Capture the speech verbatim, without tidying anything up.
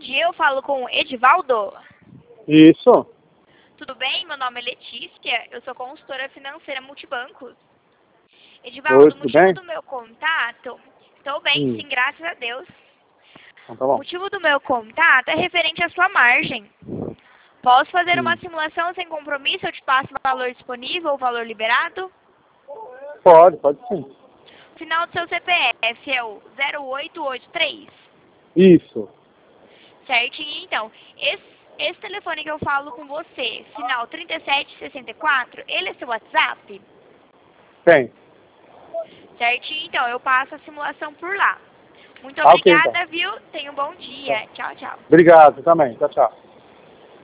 dia, eu falo com o Edivaldo. Isso. Tudo bem? Meu nome é Letícia, eu sou consultora financeira multibancos. Edivaldo, Oi, o tudo motivo bem? do meu contato... Estou bem, Hum. sim, graças a Deus. Então tá O bom. motivo do meu contato é referente à sua margem. Posso fazer uma Hum. simulação sem compromisso? Eu te passo o valor disponível, o valor liberado? Pode, pode sim. O final do seu C P F é o zero oito oito três. Isso. Certinho, então. Esse, esse telefone que eu falo com você, final trinta e sete sessenta e quatro, ele é seu WhatsApp? Tem. Certinho, então. Eu passo a simulação por lá. Muito Ah, ok, então. obrigada, viu? Tenha um bom dia. Tchau, tchau. Obrigado, também. Tchau, tchau.